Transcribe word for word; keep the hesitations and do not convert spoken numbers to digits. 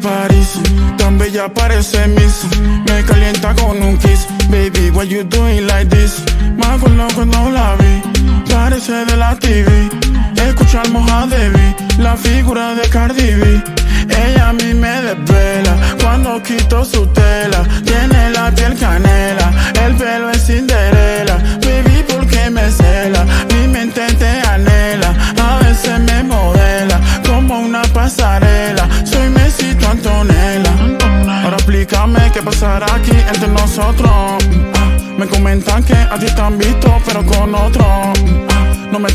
París, tan bella parece Miss. Me calienta con un kiss. Baby, why you doing like this? Me acuerdo cuando la vi, parece de la T V. Escuchamos a Debbie, la figura de Cardi B. Ella a mí me desvela cuando quito su tela. Tiene la piel canela, el pelo es Cinderella. Baby, ¿por qué me cela? Mi mente te anhela, a veces me modela como una pasarela. Soy Messi, tu Antonella. Ahora explícame qué pasará aquí entre nosotros. Me comentan que a ti te han visto pero con otro. No me